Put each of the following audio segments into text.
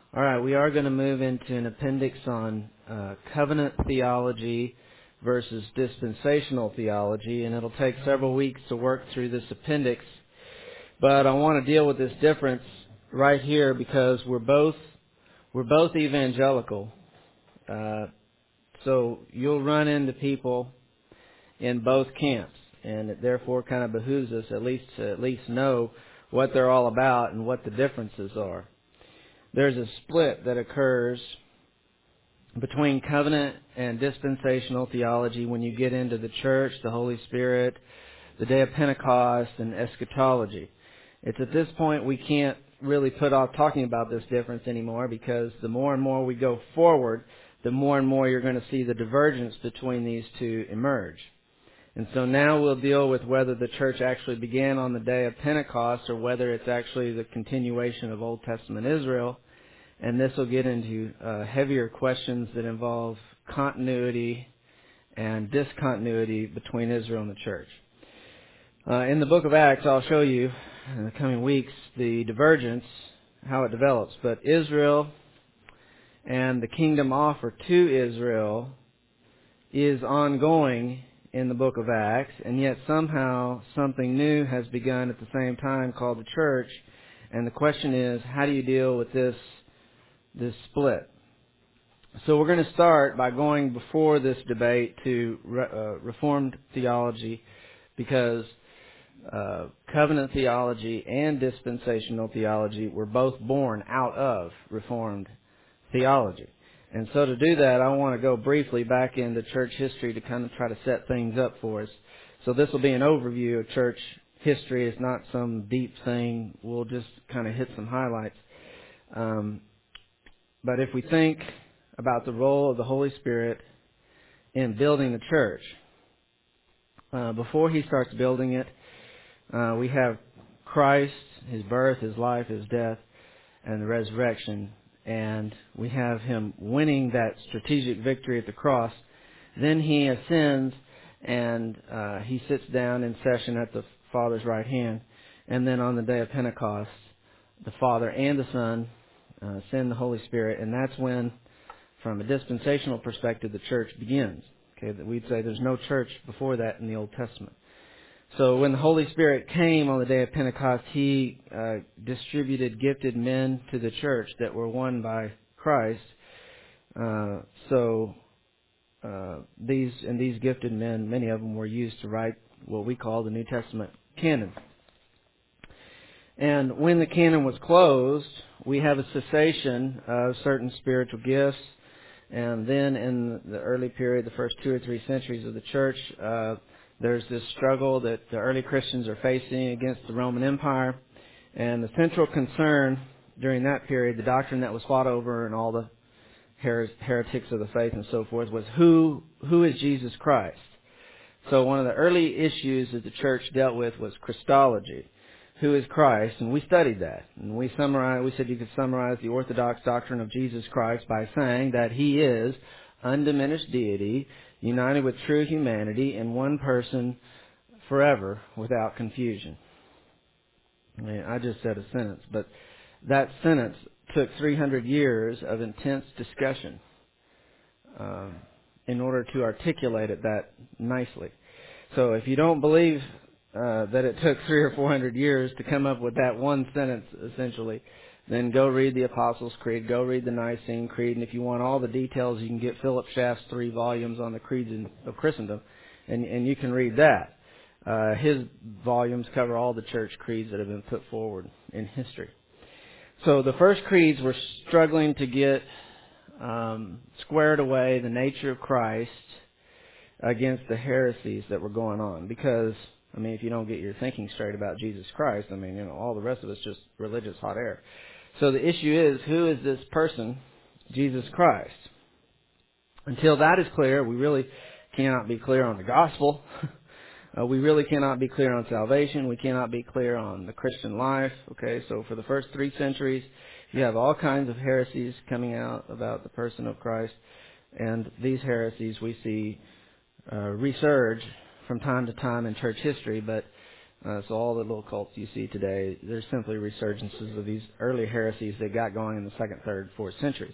All right, we are going to move into an appendix on covenant theology versus dispensational theology, and it'll take several weeks to work through this appendix. But I want to deal with this difference right here because we're both evangelical. So you'll run into people in both camps, and it therefore kind of behooves us at least know what they're all about and what the differences are. There's a split that occurs between covenant and dispensational theology when you get into the church, the Holy Spirit, the day of Pentecost, and eschatology. It's at this point we can't really put off talking about this difference anymore because the more and more we go forward, the more and more you're going to see the divergence between these two emerge. And so now we'll deal with whether the church actually began on the day of Pentecost or whether it's actually the continuation of Old Testament Israel. And this will get into heavier questions that involve continuity and discontinuity between Israel and the church. In the book of Acts, I'll show you in the coming weeks the divergence, how it develops. But Israel and the kingdom offer to Israel is ongoing in the book of Acts, and yet somehow something new has begun at the same time called the church. And the question is, how do you deal with this split? So we're going to start by going before this debate to Reformed theology, because covenant theology and dispensational theology were both born out of Reformed theology. And so to do that, I want to go briefly back into church history to kind of try to set things up for us. So this will be an overview of church history. It's not some deep thing. We'll just kind of hit some highlights. But if we think about the role of the Holy Spirit in building the church, before He starts building it, we have Christ, His birth, His life, His death, and the resurrection. And we have Him winning that strategic victory at the cross. Then He ascends and He sits down in session at the Father's right hand. And then on the day of Pentecost, the Father and the Son send the Holy Spirit. And that's when, from a dispensational perspective, the church begins. Okay, that we'd say there's no church before that in the Old Testament. So when the Holy Spirit came on the day of Pentecost, He distributed gifted men to the church that were won by Christ. These gifted men, many of them were used to write what we call the New Testament canon. And when the canon was closed, we have a cessation of certain spiritual gifts. And then in the early period, the first 2 or 3 centuries of the church, there's this struggle that the early Christians are facing against the Roman Empire. And the central concern during that period, the doctrine that was fought over and all the heretics of the faith and so forth, was who is Jesus Christ? So one of the early issues that the church dealt with was Christology. Who is Christ? And we studied that. And we said you could summarize the Orthodox doctrine of Jesus Christ by saying that He is undiminished deity, united with true humanity in one person forever without confusion. I just said a sentence, but that sentence took 300 years of intense discussion in order to articulate it that nicely. So if you don't believe that it took 300 or 400 years to come up with that one sentence, essentially, then go read the Apostles' Creed, go read the Nicene Creed, and if you want all the details, you can get Philip Schaff's 3 volumes on the creeds of Christendom, and you can read that. His volumes cover all the church creeds that have been put forward in history. So the first creeds were struggling to get squared away the nature of Christ against the heresies that were going on, because if you don't get your thinking straight about Jesus Christ, all the rest of it's just religious hot air. So the issue is, who is this person, Jesus Christ? Until that is clear, we really cannot be clear on the gospel. We really cannot be clear on salvation. We cannot be clear on the Christian life. Okay, so for the first 3 centuries, you have all kinds of heresies coming out about the person of Christ. And these heresies we see resurge from time to time in church history, but So all the little cults you see today, they're simply resurgences of these early heresies that got going in the 2nd, 3rd, 4th centuries.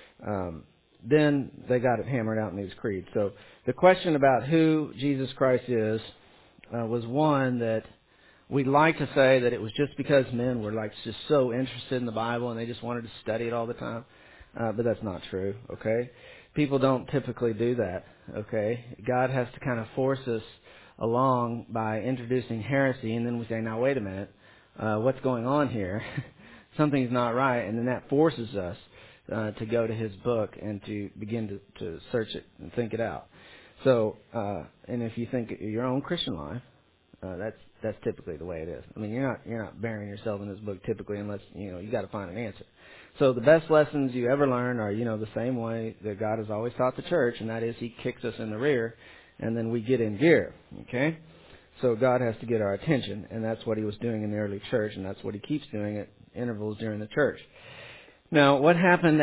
Then they got it hammered out in these creeds. So the question about who Jesus Christ is was one that we'd like to say that it was just because men were like just so interested in the Bible and they just wanted to study it all the time. But that's not true, okay? People don't typically do that, okay? God has to kind of force us along by introducing heresy, and then we say, now wait a minute, what's going on here? Something's not right, and then that forces us to go to his book and to begin to search it and think it out. So, and if you think your own Christian life, that's typically the way it is. I mean, you're not burying yourself in this book typically unless you got to find an answer. So the best lessons you ever learn are the same way that God has always taught the church, and that is He kicks us in the rear, and then we get in gear. Okay, so God has to get our attention, and that's what He was doing in the early church, and that's what He keeps doing at intervals during the church. Now, what happened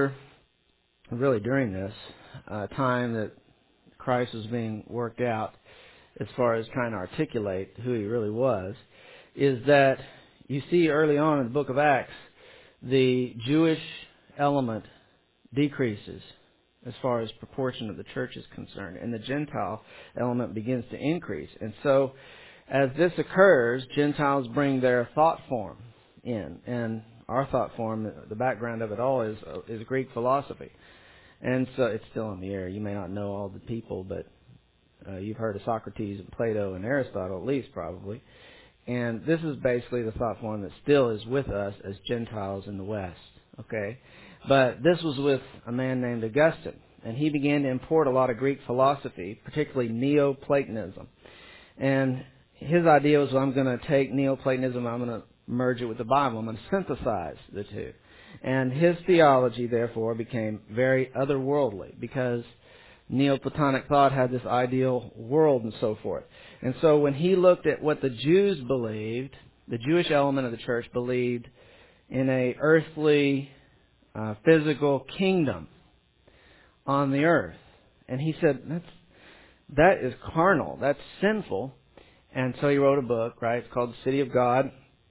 during this time that Christ was being worked out, as far as trying to articulate who He really was, is that you see early on in the book of Acts, the Jewish element decreases as far as proportion of the church is concerned, and the Gentile element begins to increase. And so, as this occurs, Gentiles bring their thought form in, and our thought form, the background of it all is Greek philosophy. And so it's still in the air. You may not know all the people, but you've heard of Socrates and Plato and Aristotle, at least probably. And this is basically the thought form that still is with us as Gentiles in the West. Okay? But this was with a man named Augustine. And he began to import a lot of Greek philosophy, particularly Neoplatonism. And his idea was, I'm going to take Neoplatonism, I'm going to merge it with the Bible. I'm going to synthesize the two. And his theology, therefore, became very otherworldly because Neoplatonic thought had this ideal world and so forth. And so when he looked at what the Jews believed, the Jewish element of the church believed in a earthly, physical kingdom on the earth. And he said, that is carnal. That's sinful. And so he wrote a book, right? It's called The City of God.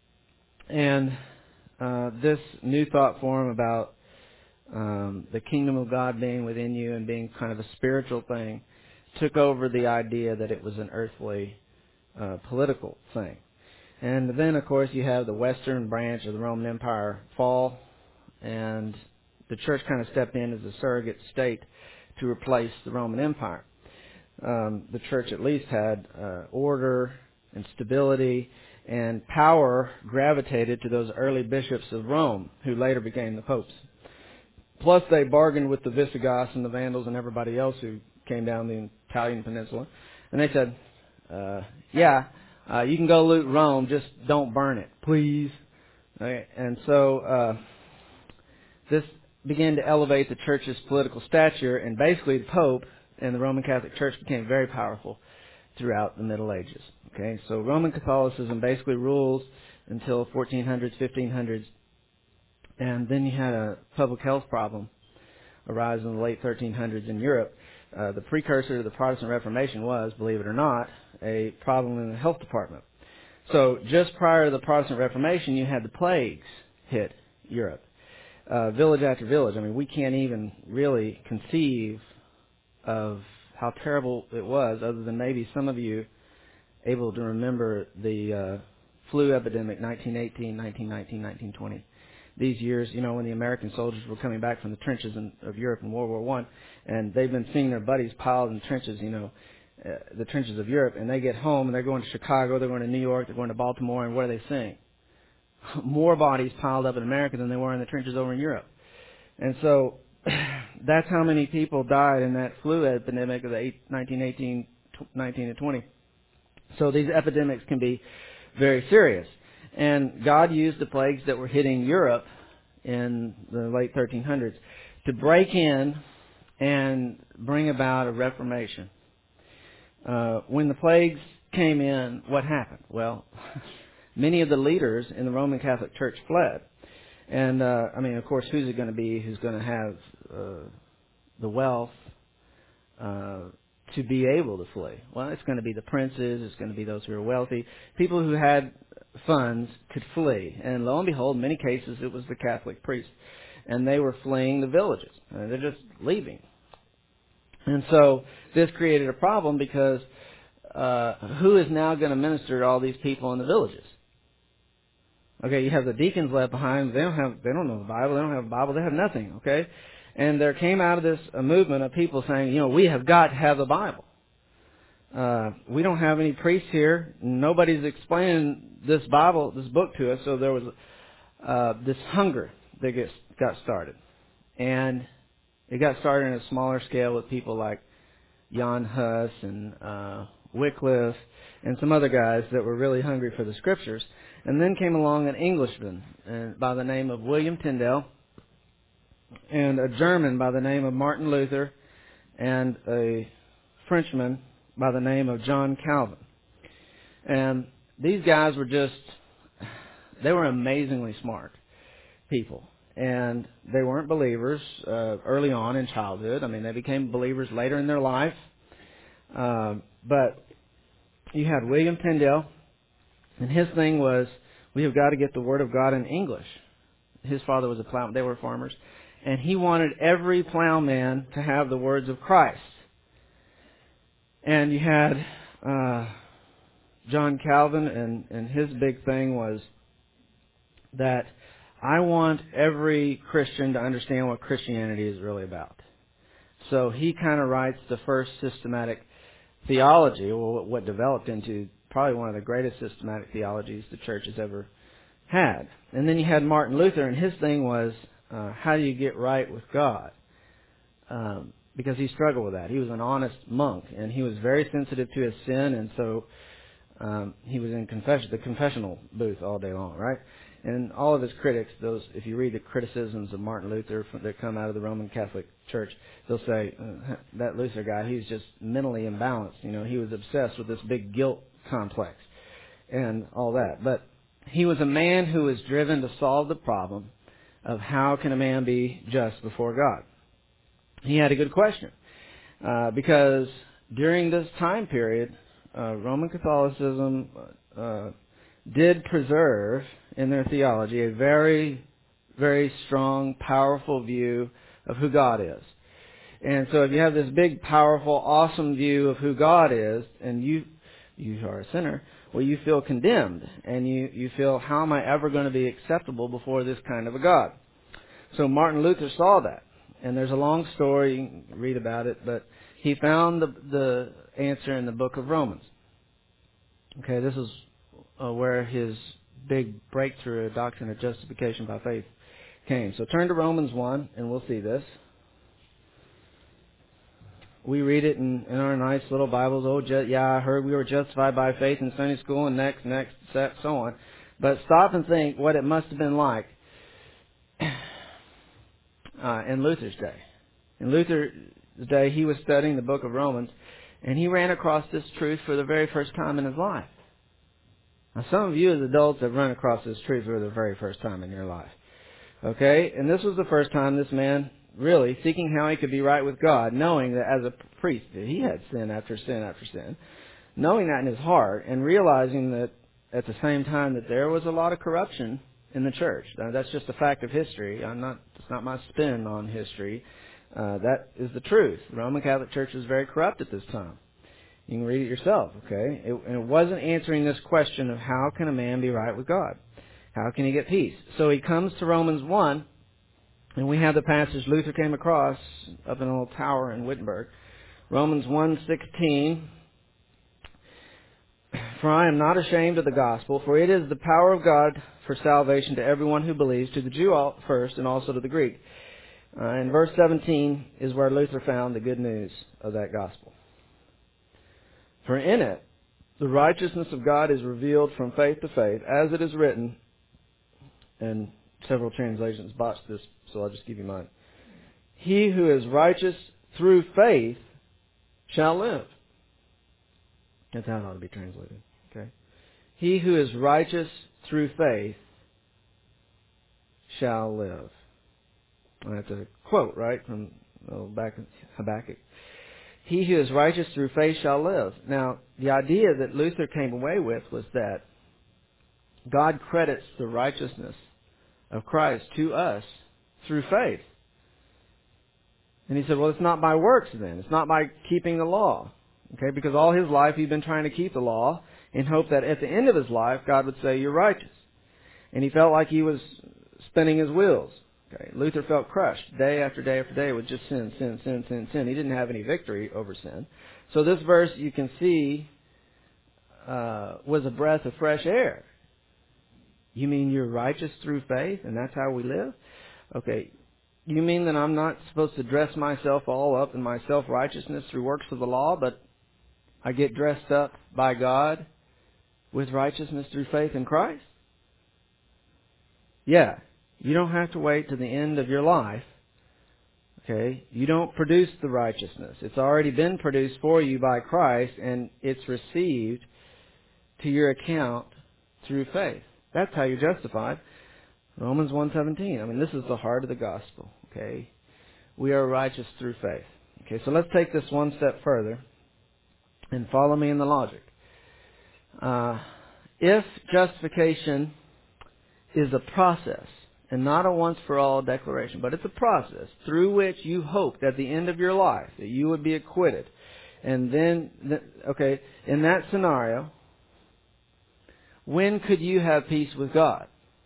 And this new thought form about the kingdom of God being within you and being kind of a spiritual thing took over the idea that it was an earthly political thing. And then, of course, you have the western branch of the Roman Empire fall, and the church kind of stepped in as a surrogate state to replace the Roman Empire. The church at least had order and stability, and power gravitated to those early bishops of Rome, who later became the popes. Plus, they bargained with the Visigoths and the Vandals and everybody else who came down the Italian peninsula. And they said, you can go loot Rome, just don't burn it, please. Okay. And so this began to elevate the church's political stature, and basically the Pope and the Roman Catholic Church became very powerful throughout the Middle Ages. Okay, so Roman Catholicism basically rules until 1400s, 1500s, and then you had a public health problem arise in the late 1300s in Europe. The precursor to the Protestant Reformation was, believe it or not, a problem in the health department. So just prior to the Protestant Reformation, you had the plagues hit Europe, village after village. I mean, we can't even really conceive of how terrible it was, other than maybe some of you able to remember the flu epidemic, 1918, 1919, 1920. These years, when the American soldiers were coming back from the trenches of Europe in World War I, and they've been seeing their buddies piled in trenches, the trenches of Europe, and they get home, and they're going to Chicago, they're going to New York, they're going to Baltimore, and what are they seeing? More bodies piled up in America than there were in the trenches over in Europe. And so that's how many people died in that flu epidemic of the 1918, 19 and 20. So these epidemics can be very serious. And God used the plagues that were hitting Europe in the late 1300s to break in and bring about a reformation. When the plagues came in, what happened? Well, many of the leaders in the Roman Catholic Church fled. And, of course, who's it going to be who's going to have the wealth to be able to flee? Well, it's going to be the princes. It's going to be those who are wealthy. People who had funds could flee. And lo and behold, in many cases, it was the Catholic priests. And they were fleeing the villages. They're just leaving. And so this created a problem because who is now going to minister to all these people in the villages? Okay, you have the deacons left behind. They don't know the Bible. They don't have a Bible. They have nothing. Okay, and there came out of this a movement of people saying, we have got to have the Bible. We don't have any priests here. Nobody's explaining this Bible, this book to us. So there was this hunger that got started, and it got started on a smaller scale with people like Jan Hus and Wycliffe and some other guys that were really hungry for the Scriptures. And then came along an Englishman by the name of William Tyndale, and a German by the name of Martin Luther, and a Frenchman by the name of John Calvin. And these guys they were amazingly smart people. And they weren't believers early on in childhood. I mean, they became believers later in their life. But you had William Tyndale, and his thing was, we have got to get the Word of God in English. His father was a plowman. They were farmers. And he wanted every plowman to have the words of Christ. And you had John Calvin, and his big thing was that I want every Christian to understand what Christianity is really about. So he kind of writes the first systematic theology, or what developed into probably one of the greatest systematic theologies the church has ever had. And then you had Martin Luther, and his thing was, how do you get right with God? Because he struggled with that. He was an honest monk, and he was very sensitive to his sin, and so he was in the confessional booth all day long, right? And all of his critics, if you read the criticisms of Martin Luther that come out of the Roman Catholic Church, they'll say, that Luther guy, he's just mentally imbalanced. He was obsessed with this big guilt complex and all that. But he was a man who was driven to solve the problem of how can a man be just before God. He had a good question. Because during this time period, Roman Catholicism did preserve in their theology a very, very strong, powerful view of who God is. And so if you have this big, powerful, awesome view of who God is, and you are a sinner, well, you feel condemned. And you feel, how am I ever going to be acceptable before this kind of a God? So Martin Luther saw that. And there's a long story, you can read about it, but he found the answer in the book of Romans. Okay, this is where his big breakthrough doctrine of justification by faith came. So turn to Romans 1, and we'll see this. We read it in our nice little Bibles. I heard we were justified by faith in Sunday school, and next, so on. But stop and think what it must have been like in Luther's day. In Luther's day, he was studying the book of Romans, and he ran across this truth for the very first time in his life. Now, some of you as adults have run across this truth for the very first time in your life. Okay? And this was the first time this man really seeking how he could be right with God, knowing that as a priest that he had sin after sin after sin, knowing that in his heart, and realizing that at the same time that there was a lot of corruption in the church. Now, that's just a fact of history. It's not my spin on history. That is the truth. The Roman Catholic Church was very corrupt at this time. You can read it yourself, okay? And it wasn't answering this question of how can a man be right with God? How can he get peace? So he comes to Romans 1, and we have the passage Luther came across up in a little tower in Wittenberg. Romans 1:16. For I am not ashamed of the gospel, for it is the power of God for salvation to everyone who believes, to the Jew first and also to the Greek. And verse 17 is where Luther found the good news of that gospel. For in it, the righteousness of God is revealed from faith to faith, as it is written, and several translations botched this, so I'll just give you mine. He who is righteous through faith shall live. That's how it ought to be translated. Okay. He who is righteous through faith shall live. And that's a quote, right, from back in Habakkuk. he who is righteous through faith shall live. Now, the idea that Luther came away with was that God credits the righteousness of Christ to us through faith. And he said, well, it's not by works then. It's not by keeping the law. Okay, because all his life he'd been trying to keep the law in hope that at the end of his life God would say, you're righteous. And he felt like he was spinning his wheels. Okay, Luther felt crushed day after day after day with just sin, sin, sin, sin, sin. He didn't have any victory over sin. So this verse, you can see, was a breath of fresh air. You mean you're righteous through faith and that's how we live? Okay, you mean that I'm not supposed to dress myself all up in my self-righteousness through works of the law, but I get dressed up by God with righteousness through faith in Christ? Yeah. You don't have to wait to the end of your life. Okay? You don't produce the righteousness. It's already been produced for you by Christ, and it's received to your account through faith. That's how you're justified. Romans 1:17. I mean, this is the heart of the gospel. Okay? We are righteous through faith. Okay, so let's take this one step further and follow me in the logic. If justification is a process and not a once-for-all declaration, but it's a process through which you hoped at the end of your life that you would be acquitted. And then, okay, in that scenario, when could you have peace with God?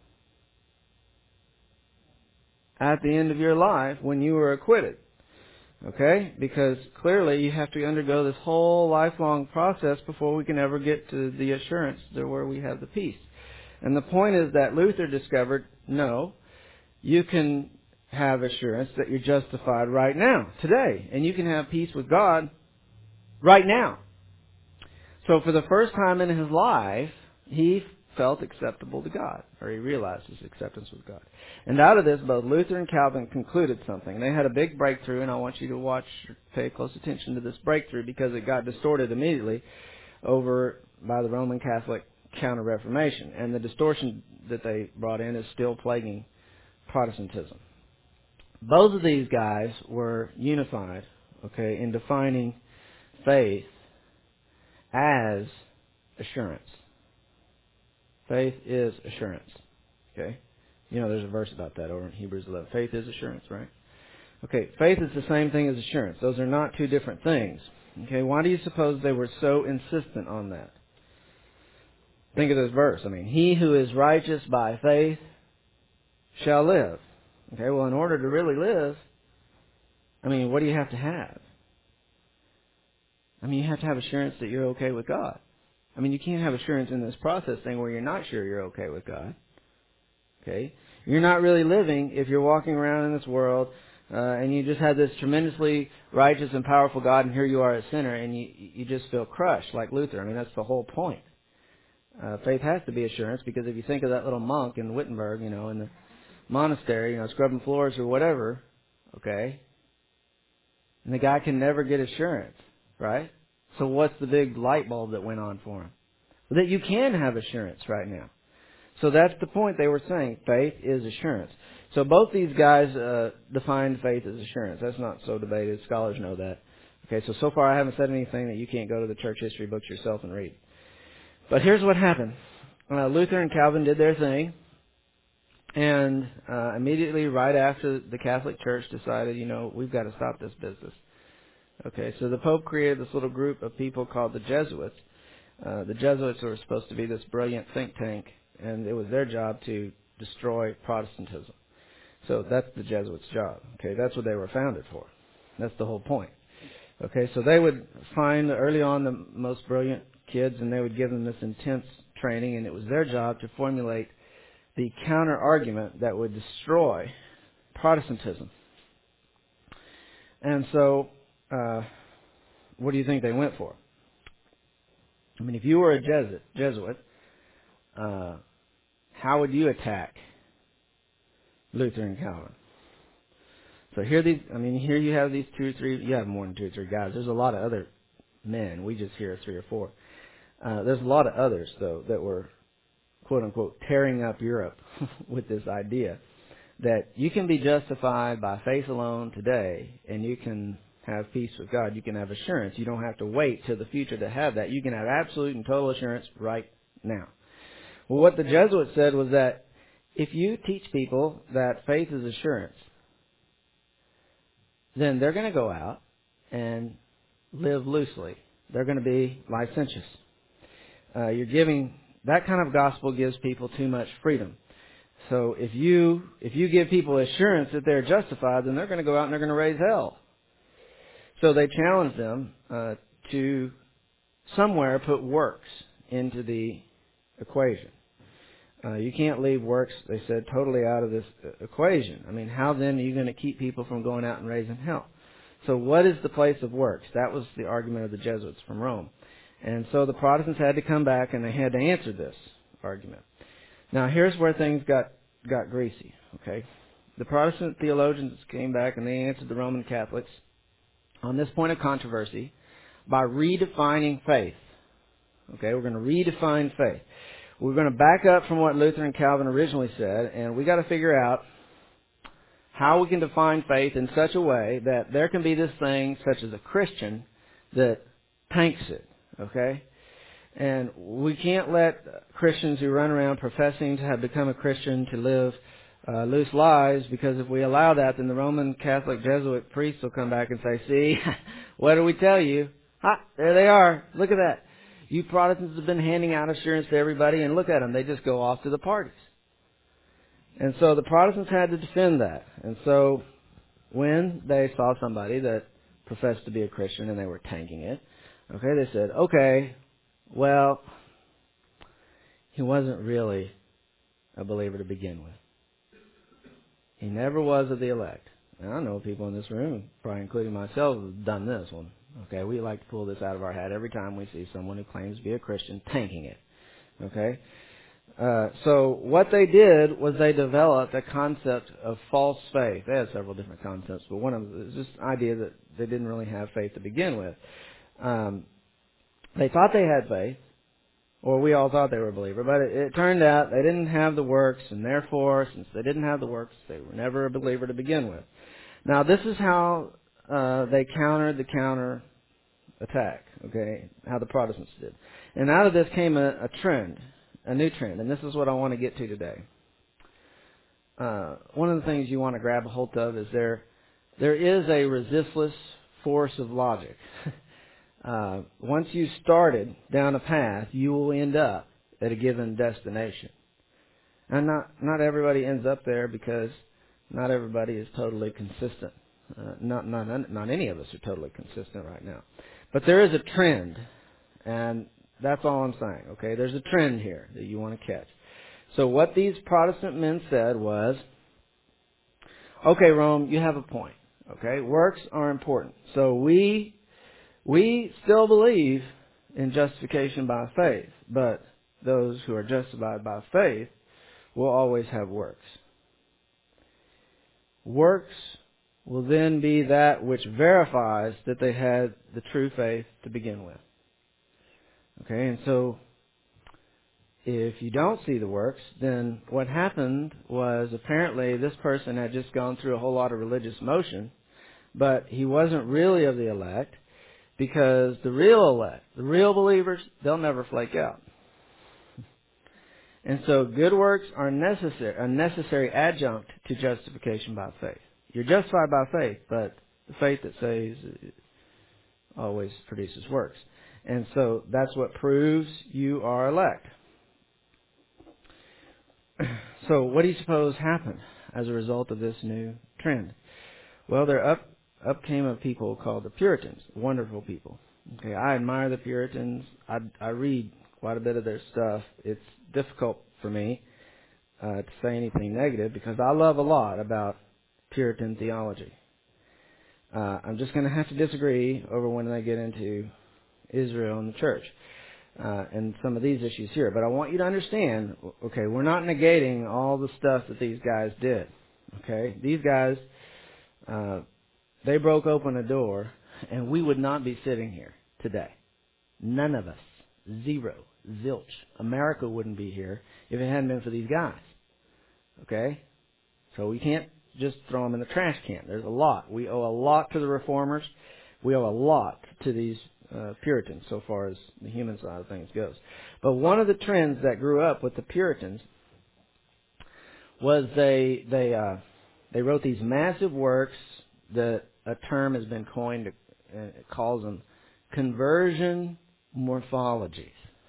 At the end of your life when you were acquitted. Okay? Because clearly you have to undergo this whole lifelong process before we can ever get to the assurance where we have the peace. And the point is that Luther discovered, no, you can have assurance that you're justified right now, today. And you can have peace with God right now. So for the first time in his life, he felt acceptable to God, or he realized his acceptance with God. And out of this, both Luther and Calvin concluded something. They had a big breakthrough, and I want you to pay close attention to this breakthrough because it got distorted immediately over by the Roman Catholic Counter-Reformation. And the distortion that they brought in is still plaguing Protestantism. Both of these guys were unified, okay, in defining faith as assurance. Faith is assurance. Okay? You know, there's a verse about that over in Hebrews 11. Faith is assurance, right? Okay, faith is the same thing as assurance. Those are not two different things. Okay, why do you suppose they were so insistent on that? Think of this verse. I mean, he who is righteous by faith shall live. Okay, well, in order to really live, I mean, what do you have to have? I mean, you have to have assurance that you're okay with God. I mean, you can't have assurance in this process thing where you're not sure you're okay with God. Okay? You're not really living if you're walking around in this world and you just have this tremendously righteous and powerful God, and here you are a sinner, and you just feel crushed like Luther. I mean, that's the whole point. Faith has to be assurance, because if you think of that little monk in Wittenberg, you know, in the monastery, you know, scrubbing floors or whatever, okay, and the guy can never get assurance, right? So what's the big light bulb that went on for him? Well, that you can have assurance right now. So that's the point they were saying. Faith is assurance. So both these guys defined faith as assurance. That's not so debated. Scholars know that. Okay, so far I haven't said anything that you can't go to the church history books yourself and read. But here's what happened. Luther and Calvin did their thing. And immediately right after, the Catholic Church decided, you know, we've got to stop this business. Okay, so the Pope created this little group of people called the Jesuits. The Jesuits were supposed to be this brilliant think tank, and it was their job to destroy Protestantism. So that's the Jesuits' job. Okay, that's what they were founded for. That's the whole point. Okay, so they would find early on the most brilliant kids, and they would give them this intense training, and it was their job to formulate the counter-argument that would destroy Protestantism. And so, what do you think they went for? I mean, if you were a Jesuit, how would you attack Luther and Calvin? So here you have these two or three, you have more than two or three guys. There's a lot of other men. We just hear three or four. There's a lot of others, though, that were, quote unquote, tearing up Europe with this idea that you can be justified by faith alone today, and you can have peace with God. You can have assurance. You don't have to wait till the future to have that. You can have absolute and total assurance right now. Well, what the Jesuits said was that if you teach people that faith is assurance, then they're going to go out and live loosely. They're going to be licentious. That kind of gospel gives people too much freedom. So if you give people assurance that they're justified, then they're going to go out and they're going to raise hell. So they challenged them to somewhere put works into the equation. You can't leave works, they said, totally out of this equation. I mean, how then are you going to keep people from going out and raising hell? So what is the place of works? That was the argument of the Jesuits from Rome. And so the Protestants had to come back and they had to answer this argument. Now here's where things got greasy, okay? The Protestant theologians came back and they answered the Roman Catholics on this point of controversy by redefining faith. Okay, we're going to redefine faith. We're going to back up from what Luther and Calvin originally said, and we got to figure out how we can define faith in such a way that there can be this thing, such as a Christian, that tanks it. Okay? And we can't let Christians who run around professing to have become a Christian to live loose lives, because if we allow that, then the Roman Catholic Jesuit priests will come back and say, see, what do we tell you? Ha, there they are. Look at that. You Protestants have been handing out assurance to everybody, and look at them. They just go off to the parties. And so the Protestants had to defend that. And so when they saw somebody that professed to be a Christian and they were tanking it, okay, they said, okay, well, he wasn't really a believer to begin with. He never was of the elect. And I know people in this room, probably including myself, have done this one. Okay, we like to pull this out of our hat every time we see someone who claims to be a Christian tanking it. Okay? So what they did was they developed a concept of false faith. They had several different concepts, but one of them is this idea that they didn't really have faith to begin with. They thought they had faith, or we all thought they were a believer, but it turned out they didn't have the works, and therefore, since they didn't have the works, they were never a believer to begin with. Now, this is how they countered the counter attack, okay, how the Protestants did. And out of this came a trend, a new trend, and this is what I want to get to today. One of the things you want to grab a hold of is there is a resistless force of logic. Once you started down a path, you will end up at a given destination. And not everybody ends up there, because not everybody is totally consistent. Not any of us are totally consistent right now. But there is a trend, and that's all I'm saying, okay? There's a trend here that you want to catch. So what these Protestant men said was, okay, Rome, you have a point, okay? Works are important. So we still believe in justification by faith, but those who are justified by faith will always have works. Works will then be that which verifies that they had the true faith to begin with. Okay, and so if you don't see the works, then what happened was apparently this person had just gone through a whole lot of religious motion, but he wasn't really of the elect, because the real elect, the real believers, they'll never flake out. And so good works are a necessary adjunct to justification by faith. You're justified by faith, but the faith that saves always produces works. And so that's what proves you are elect. So what do you suppose happened as a result of this new trend? Well, there up came a people called the Puritans, wonderful people. Okay, I admire the Puritans. I read quite a bit of their stuff. It's difficult for me to say anything negative, because I love a lot about Puritan theology. I'm just going to have to disagree over when they get into Israel and the church and some of these issues here. But I want you to understand, okay, we're not negating all the stuff that these guys did. Okay, these guys, they broke open a door, and we would not be sitting here today. None of us. Zero. Zilch. America wouldn't be here if it hadn't been for these guys. Okay? So you just throw them in the trash can. There's a lot. We owe a lot to the Reformers. We owe a lot to these Puritans, so far as the human side of things goes. But one of the trends that grew up with the Puritans was they wrote these massive works that a term has been coined. It calls them conversion morphologies.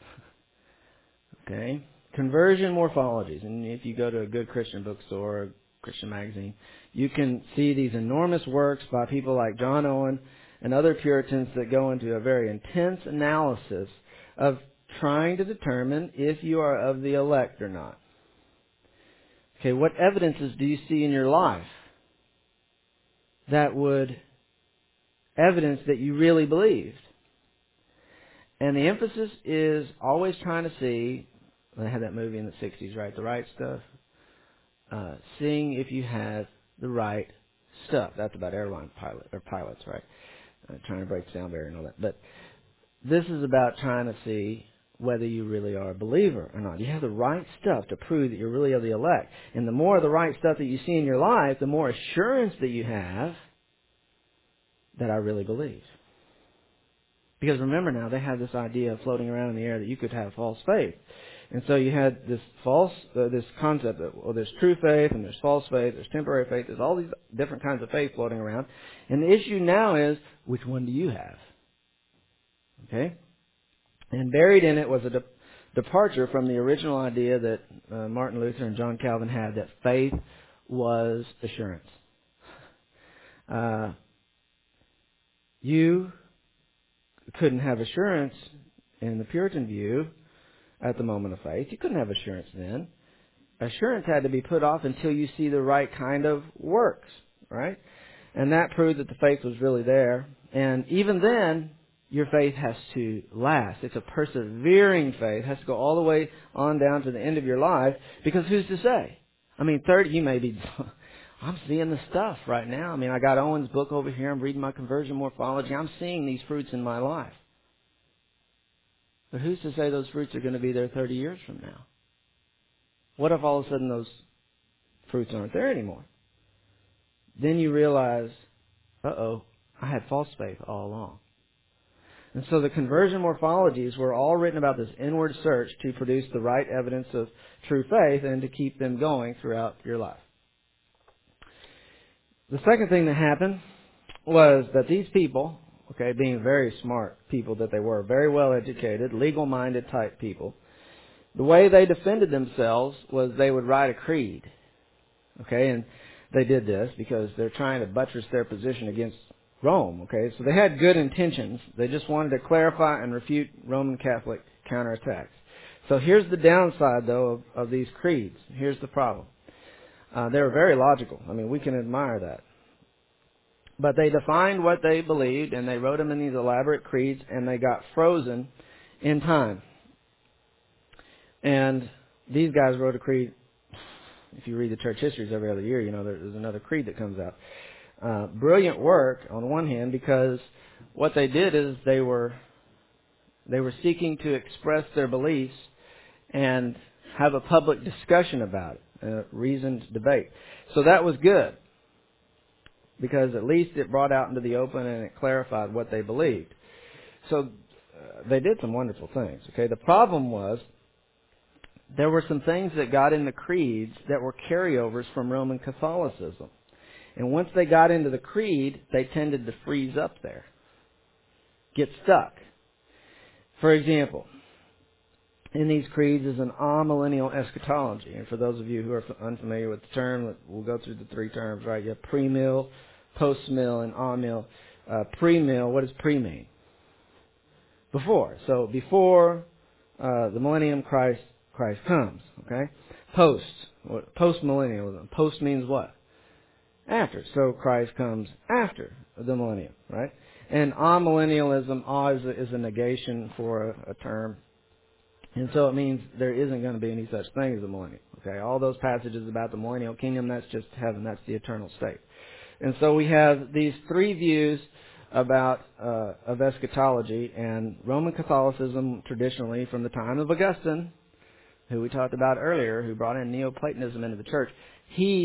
Okay? Conversion morphologies. And if you go to a good Christian bookstore or a Christian magazine, you can see these enormous works by people like John Owen and other Puritans that go into a very intense analysis of trying to determine if you are of the elect or not. Okay, what evidences do you see in your life that would evidence that you really believed? And the emphasis is always trying to see, they had that movie in the 60s, right? The Right Stuff. Seeing if you have the right stuff. That's about airline pilots, right? Trying to break the sound barrier and all that. But this is about trying to see whether you really are a believer or not. You have the right stuff to prove that you're really of the elect. And the more of the right stuff that you see in your life, the more assurance that you have that I really believe. Because remember now, they had this idea floating around in the air that you could have false faith. And so you had this this concept that, well, there's true faith and there's false faith, there's temporary faith, there's all these different kinds of faith floating around. And the issue now is, which one do you have? Okay? And buried in it was a departure from the original idea that Martin Luther and John Calvin had, that faith was assurance. You couldn't have assurance in the Puritan view at the moment of faith. You couldn't have assurance then. Assurance had to be put off until you see the right kind of works, right? And that proved that the faith was really there. And even then, your faith has to last. It's a persevering faith. It has to go all the way on down to the end of your life, because who's to say? I mean, 30, you may be, I'm seeing the stuff right now. I mean, I got Owen's book over here. I'm reading my conversion morphology. I'm seeing these fruits in my life. But who's to say those fruits are going to be there 30 years from now? What if all of a sudden those fruits aren't there anymore? Then you realize, I had false faith all along. And so the conversion morphologies were all written about this inward search to produce the right evidence of true faith and to keep them going throughout your life. The second thing that happened was that these people, okay, being very smart people that they were, very well educated, legal-minded type people, the way they defended themselves was they would write a creed. Okay, and they did this because they're trying to buttress their position against Rome. Okay, so they had good intentions. They just wanted to clarify and refute Roman Catholic counterattacks. So here's the downside, though, of these creeds. Here's the problem. They were very logical. I mean, we can admire that. But they defined what they believed, and they wrote them in these elaborate creeds, and they got frozen in time. And these guys wrote a creed. If you read the church histories every other year, you know there's another creed that comes out. Brilliant work on one hand, because what they did is they were seeking to express their beliefs and have a public discussion about it, a reasoned debate. So that was good, because at least it brought out into the open and it clarified what they believed. So they did some wonderful things. Okay, the problem was there were some things that got in the creeds that were carryovers from Roman Catholicism. And once they got into the creed, they tended to freeze up there, get stuck. For example, in these creeds is an amillennial eschatology. And for those of you who are unfamiliar with the term, we'll go through the three terms, right? You have pre-mill, post-mill, and amill. Pre-mill, what does pre mean? Before. So before the millennium, Christ comes. Okay? Post-millennialism. Post means what? After. So Christ comes after the millennium, right? And amillennialism, is a negation for a term. And so it means there isn't going to be any such thing as a millennium. Okay? All those passages about the millennial kingdom, that's just heaven. That's the eternal state. And so we have these three views about of eschatology, and Roman Catholicism traditionally from the time of Augustine, who we talked about earlier, who brought in Neoplatonism into the church, he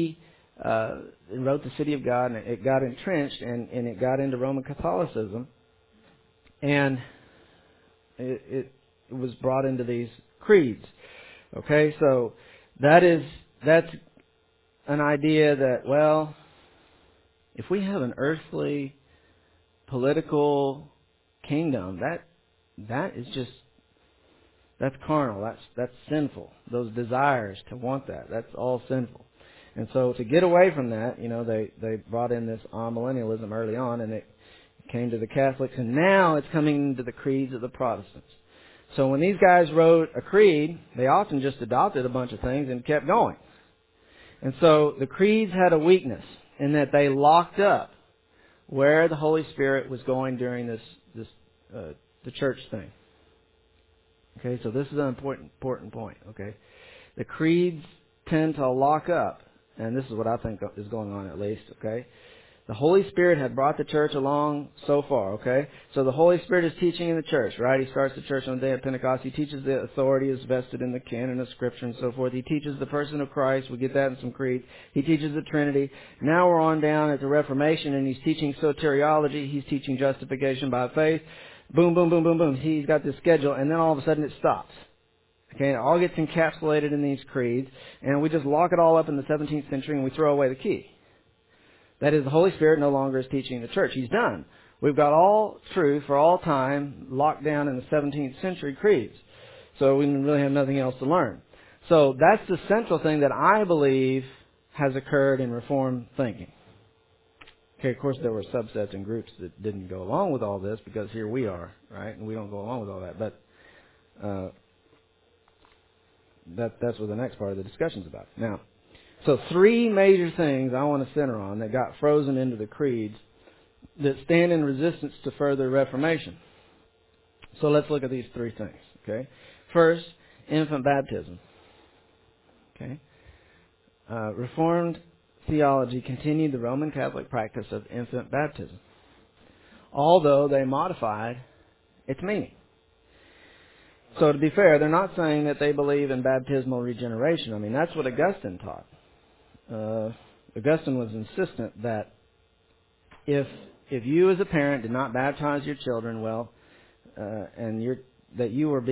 wrote the City of God, and it got entrenched, and it got into Roman Catholicism, and it was brought into these creeds. Okay, so that's an idea that, well, if we have an earthly political kingdom, that is just, that's carnal, that's sinful. Those desires to want that's all sinful. And so to get away from that, they brought in this amillennialism early on, and it came to the Catholics, and now it's coming to the creeds of the Protestants. So when these guys wrote a creed, they often just adopted a bunch of things and kept going. And so the creeds had a weakness in that they locked up where the Holy Spirit was going during the church thing. Okay, so this is an important point. Okay, the creeds tend to lock up, and this is what I think is going on at least. Okay, the Holy Spirit had brought the church along so far. Okay, so the Holy Spirit is teaching in the church, right? He starts the church on the day of Pentecost. He teaches the authority is vested in the canon of Scripture and so forth. He teaches the person of Christ. We get that in some creeds. He teaches the Trinity. Now we're on down at the Reformation, and he's teaching soteriology. He's teaching justification by faith. Boom, boom, boom, boom, boom. He's got this schedule, and then all of a sudden it stops. Okay, it all gets encapsulated in these creeds, and we just lock it all up in the 17th century, and we throw away the key. That is, the Holy Spirit no longer is teaching the church. He's done. We've got all truth for all time locked down in the 17th century creeds. So we really have nothing else to learn. So that's the central thing that I believe has occurred in Reformed thinking. Okay, of course there were subsets and groups that didn't go along with all this, because here we are, right? And we don't go along with all that. But that's what the next part of the discussion's about. Now, so three major things I want to center on that got frozen into the creeds that stand in resistance to further reformation. So let's look at these three things. Okay, first, infant baptism. Okay, Reformed theology continued the Roman Catholic practice of infant baptism, although they modified its meaning. So to be fair, they're not saying that they believe in baptismal regeneration. I mean, that's what Augustine taught. Augustine was insistent that if you as a parent did not baptize your children, and you were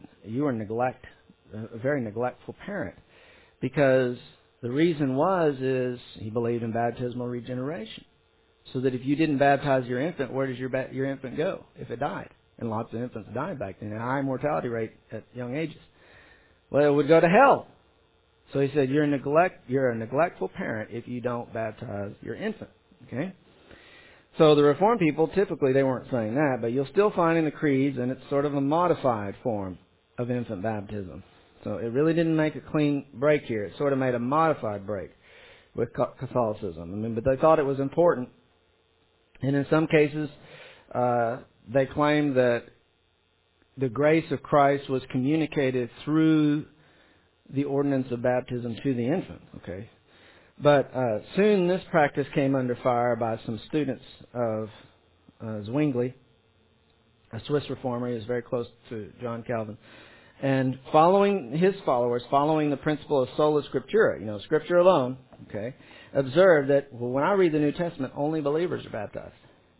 a very neglectful parent, because the reason is he believed in baptismal regeneration, so that if you didn't baptize your infant, where does your infant go if it died? And lots of infants died back then, a high mortality rate at young ages. Well, it would go to hell. So he said, you're a neglectful parent if you don't baptize your infant. Okay? So the Reformed people, typically they weren't saying that, but you'll still find in the creeds, and it's sort of a modified form of infant baptism. So it really didn't make a clean break here. It sort of made a modified break with Catholicism. But they thought it was important. And in some cases, they claimed that the grace of Christ was communicated through the ordinance of baptism to the infant. Okay, but soon this practice came under fire by some students of Zwingli, a Swiss reformer. He was very close to John Calvin, and following the principle of sola scriptura, Scripture alone. Okay, observed that when I read the New Testament, only believers are baptized.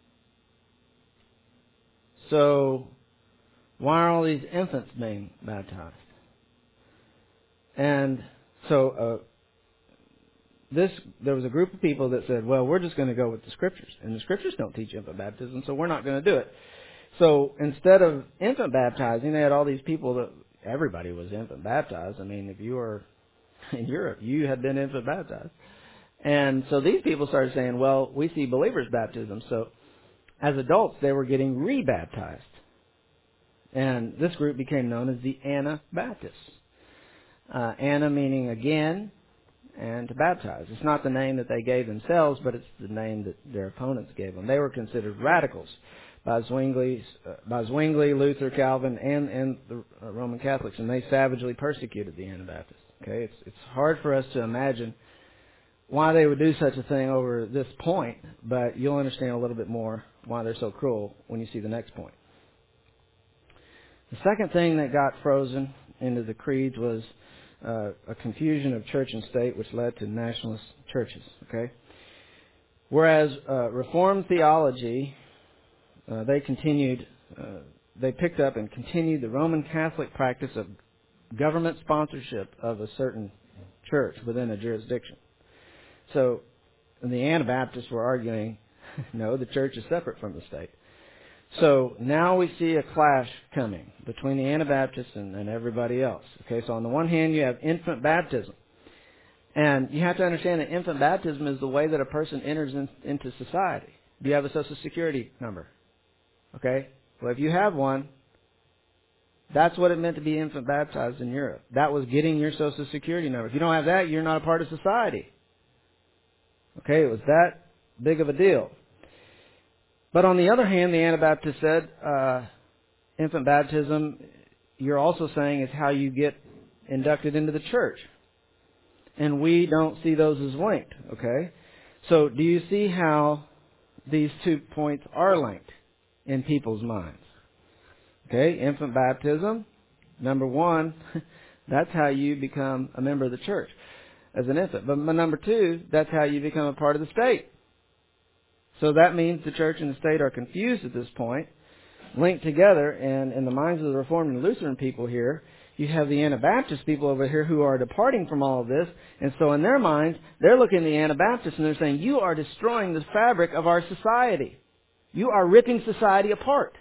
So why are all these infants being baptized? And so there was a group of people that said, well, we're just going to go with the Scriptures. And the Scriptures don't teach infant baptism, so we're not going to do it. So instead of infant baptizing, they had all these people that everybody was infant baptized. I mean, if you were in Europe, you had been infant baptized. And so these people started saying, well, we see believers' baptism. So as adults, they were getting rebaptized. And this group became known as the Anabaptists. Anna meaning again, and to baptize. It's not the name that they gave themselves, but it's the name that their opponents gave them. They were considered radicals by Zwingli, Luther, Calvin, and the Roman Catholics, and they savagely persecuted the Anabaptists. Okay, it's hard for us to imagine why they would do such a thing over this point, but you'll understand a little bit more why they're so cruel when you see the next point. The second thing that got frozen into the creeds was a confusion of church and state, which led to nationalist churches. Okay, whereas Reformed theology, they picked up and continued the Roman Catholic practice of government sponsorship of a certain church within a jurisdiction. So the Anabaptists were arguing, no, the church is separate from the state. So now we see a clash coming between the Anabaptists and everybody else. Okay, so on the one hand you have infant baptism. And you have to understand that infant baptism is the way that a person enters into society. Do you have a Social Security number? Okay, well if you have one, that's what it meant to be infant baptized in Europe. That was getting your Social Security number. If you don't have that, you're not a part of society. Okay, it was that big of a deal. But on the other hand, the Anabaptists said infant baptism, you're also saying, is how you get inducted into the church. And we don't see those as linked. Okay, so do you see how these 2 points are linked in people's minds? Okay, infant baptism, number one, that's how you become a member of the church as an infant. But number two, that's how you become a part of the state. So that means the church and the state are confused at this point, linked together, and in the minds of the Reformed and Lutheran people here, you have the Anabaptist people over here who are departing from all of this, and so in their minds, they're looking at the Anabaptists and they're saying, you are destroying the fabric of our society. You are ripping society apart.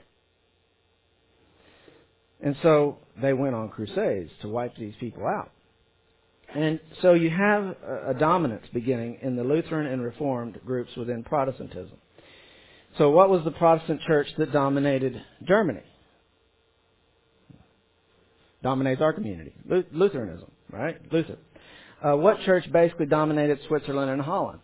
And so they went on crusades to wipe these people out. And so you have a dominance beginning in the Lutheran and Reformed groups within Protestantism. So what was the Protestant church that dominated Germany? Dominates our community. Lutheranism, right? Luther. What church basically dominated Switzerland and Holland?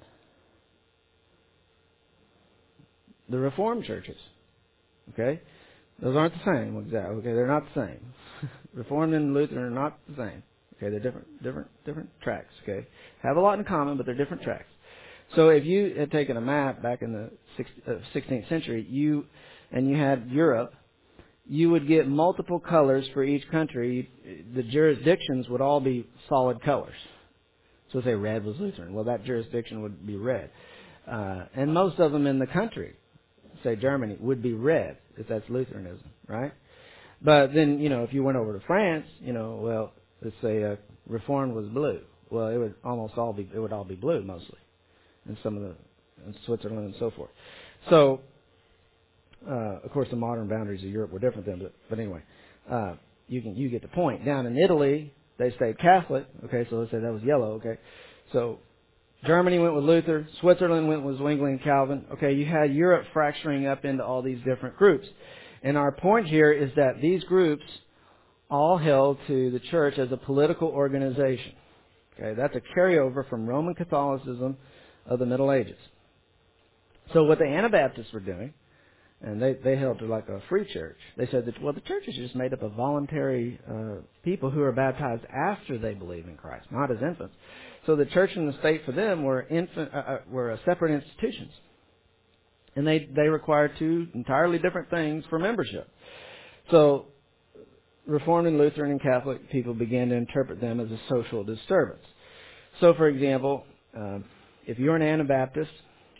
The Reformed churches. Okay? Those aren't the same, exactly. Okay, they're not the same. Reformed and Lutheran are not the same. Okay, they're different tracks. Okay, have a lot in common, but they're different tracks. So if you had taken a map back in the 16th century, you had Europe, you would get multiple colors for each country. The jurisdictions would all be solid colors. So say red was Lutheran. Well, that jurisdiction would be red, and most of them in the country, say Germany, would be red if that's Lutheranism, right? But then, if you went over to France, well, let's say Reformed was blue. Well, it would all be blue mostly, in Switzerland and so forth. So, of course, the modern boundaries of Europe were different then, but anyway, you get the point. Down in Italy, they stayed Catholic. Okay, so let's say that was yellow. Okay, so Germany went with Luther. Switzerland went with Zwingli and Calvin. Okay, you had Europe fracturing up into all these different groups. And our point here is that these groups all held to the church as a political organization. Okay, that's a carryover from Roman Catholicism of the Middle Ages. So what the Anabaptists were doing, and they held to like a free church, they said that, well, the church is just made up of voluntary people who are baptized after they believe in Christ, not as infants. So the church and the state for them were separate institutions. And they required two entirely different things for membership. So Reformed and Lutheran and Catholic people began to interpret them as a social disturbance. So, for example, if you're an Anabaptist,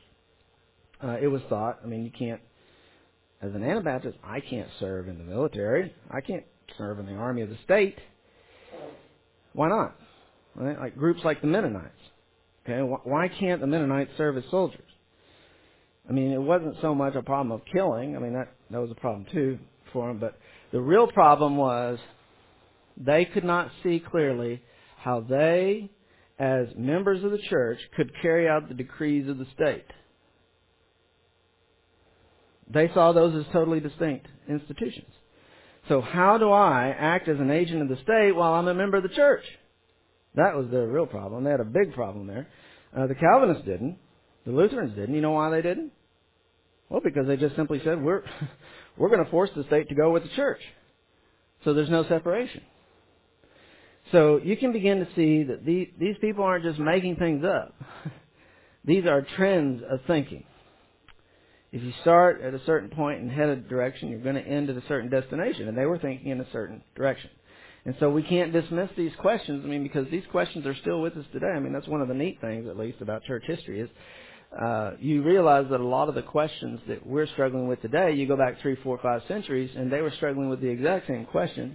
it was thought, you can't, as an Anabaptist, I can't serve in the military. I can't serve in the army of the state. Why not? Right? Like groups like the Mennonites. Okay, why can't the Mennonites serve as soldiers? It wasn't so much a problem of killing. That was a problem too for them. But the real problem was they could not see clearly how they, as members of the church, could carry out the decrees of the state. They saw those as totally distinct institutions. So how do I act as an agent of the state while I'm a member of the church? That was their real problem. They had a big problem there. The Calvinists didn't. The Lutherans didn't. You know why they didn't? Well, because they just simply said, we're going to force the state to go with the church. So there's no separation. So you can begin to see that these people aren't just making things up. These are trends of thinking. If you start at a certain point and head a direction, you're going to end at a certain destination. And they were thinking in a certain direction. And so we can't dismiss these questions, because these questions are still with us today. That's one of the neat things, at least, about church history is you realize that a lot of the questions that we're struggling with today, you go back 3, 4, 5 centuries, and they were struggling with the exact same questions.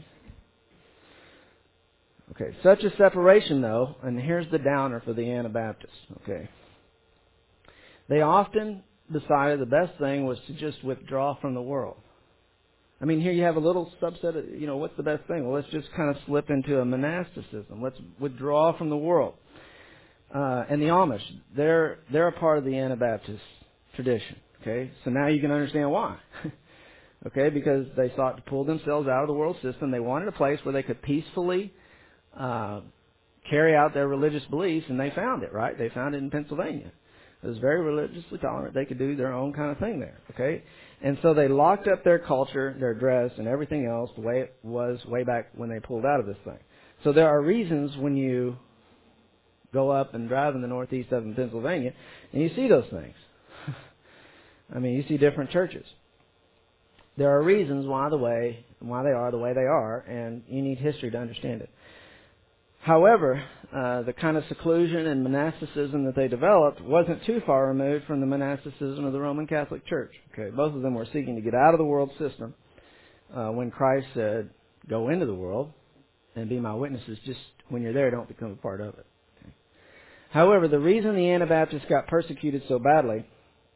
Okay, such a separation, though, and here's the downer for the Anabaptists, okay. They often decided the best thing was to just withdraw from the world. Here you have a little subset of, what's the best thing? Well, let's just kind of slip into a monasticism. Let's withdraw from the world. And the Amish, they're a part of the Anabaptist tradition, okay? So now you can understand why. Okay, because they sought to pull themselves out of the world system. They wanted a place where they could peacefully carry out their religious beliefs, and they found it, right? They found it in Pennsylvania. It was very religiously tolerant. They could do their own kind of thing there, okay? And so they locked up their culture, their dress, and everything else the way it was way back when they pulled out of this thing. So there are reasons when you go up and drive in the northeast of Pennsylvania, and you see those things. You see different churches. There are reasons why they are the way they are, and you need history to understand it. However, the kind of seclusion and monasticism that they developed wasn't too far removed from the monasticism of the Roman Catholic Church. Okay, both of them were seeking to get out of the world system when Christ said, "Go into the world and be my witnesses." Just when you're there, don't become a part of it. Okay. However, the reason the Anabaptists got persecuted so badly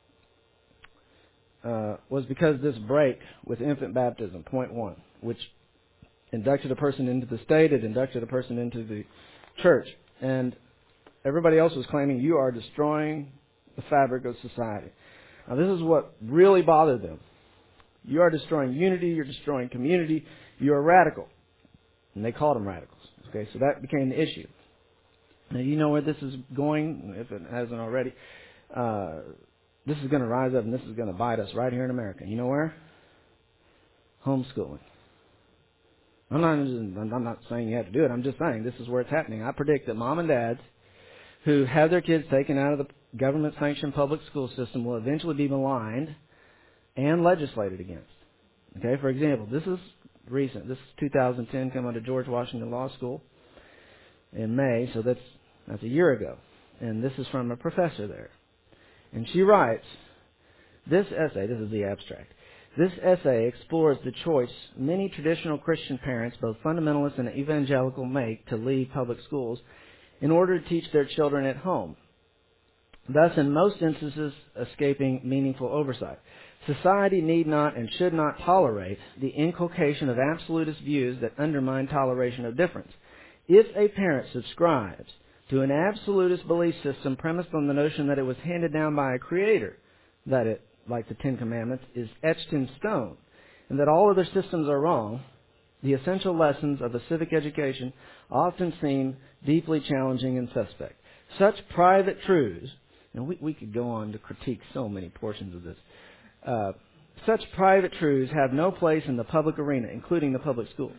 was because this break with infant baptism, point 1, which inducted a person into the state, it inducted a person into the church. And everybody else was claiming you are destroying the fabric of society. Now this is what really bothered them. You are destroying unity, you're destroying community, you're radical. And they called them radicals. Okay, so that became the issue. Now you know where this is going, if it hasn't already. This is going to rise up and this is going to bite us right here in America. You know where? Homeschooling. I'm not saying you have to do it. I'm just saying this is where it's happening. I predict that mom and dads who have their kids taken out of the government-sanctioned public school system will eventually be maligned and legislated against. Okay, for example, this is recent. This is 2010, come out of George Washington Law School in May, so that's a year ago. And this is from a professor there. And she writes, this essay, this is the abstract, this essay explores the choice many traditional Christian parents, both fundamentalist and evangelical, make to leave public schools in order to teach their children at home, thus in most instances escaping meaningful oversight. Society need not and should not tolerate the inculcation of absolutist views that undermine toleration of difference. If a parent subscribes to an absolutist belief system premised on the notion that it was handed down by a creator, that it, like the Ten Commandments, is etched in stone, and that all other systems are wrong, the essential lessons of a civic education often seem deeply challenging and suspect. Such private truths, and we could go on to critique so many portions of this, such private truths have no place in the public arena, including the public schools.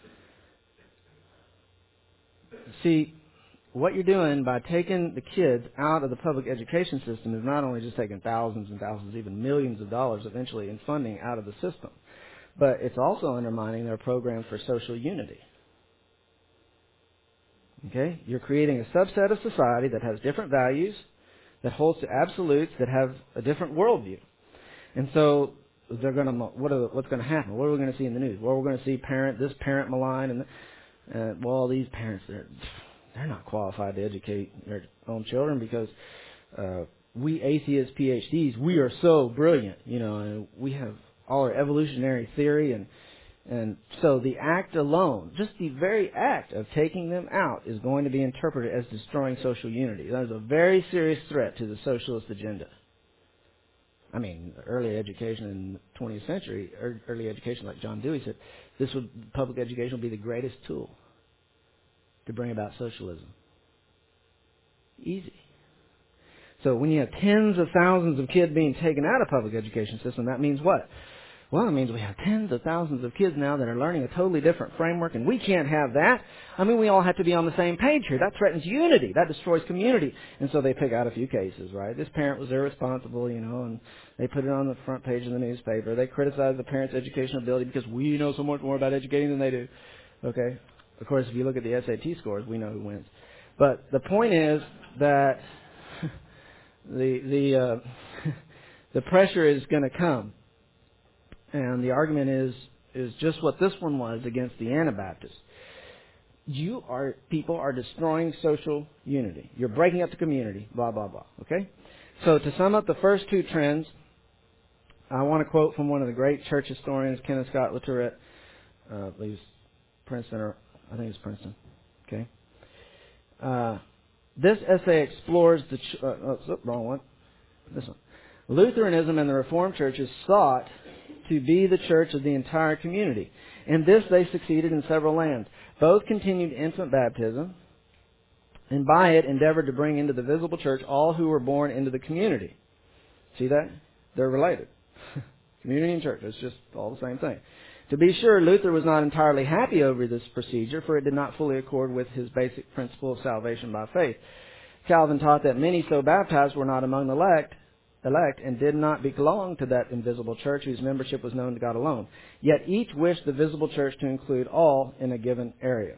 See, what you're doing by taking the kids out of the public education system is not only just taking thousands and thousands, even millions of dollars eventually in funding out of the system, but it's also undermining their program for social unity. Okay? You're creating a subset of society that has different values, that holds to absolutes, that have a different worldview. And so they're going to, what's going to happen? What are we going to see in the news? Well, we're going to see this parent malign, and well, these parents, they're not qualified to educate their own children because we atheist PhDs, we are so brilliant, and we have all our evolutionary theory, and so the act alone, just the very act of taking them out, is going to be interpreted as destroying social unity. That is a very serious threat to the socialist agenda. Early education in the 20th century, early education, like John Dewey said, public education will be the greatest tool to bring about socialism. Easy. So when you have tens of thousands of kids being taken out of public education system, that means what? Well, it means we have tens of thousands of kids now that are learning a totally different framework, and we can't have that. We all have to be on the same page here. That threatens unity. That destroys community. And so they pick out a few cases, right? This parent was irresponsible, and they put it on the front page of the newspaper. They criticize the parent's educational ability because we know so much more about educating than they do. Okay? Of course, if you look at the SAT scores, we know who wins. But the point is that the pressure is going to come. And the argument is just what this one was against the Anabaptists. People are destroying social unity. You're breaking up the community, blah, blah, blah. Okay? So to sum up the first two trends, I want to quote from one of the great church historians, Kenneth Scott Latourette, I believe it's Princeton, or I think it's Princeton. Okay? This essay explores wrong one. This one. Lutheranism and the Reformed churches sought to be the church of the entire community. In this, they succeeded in several lands. Both continued infant baptism, and by it endeavored to bring into the visible church all who were born into the community. See that? They're related. Community and church. It's just all the same thing. To be sure, Luther was not entirely happy over this procedure, for it did not fully accord with his basic principle of salvation by faith. Calvin taught that many so baptized were not among the elect and did not belong to that invisible church whose membership was known to God alone. Yet each wished the visible church to include all in a given area.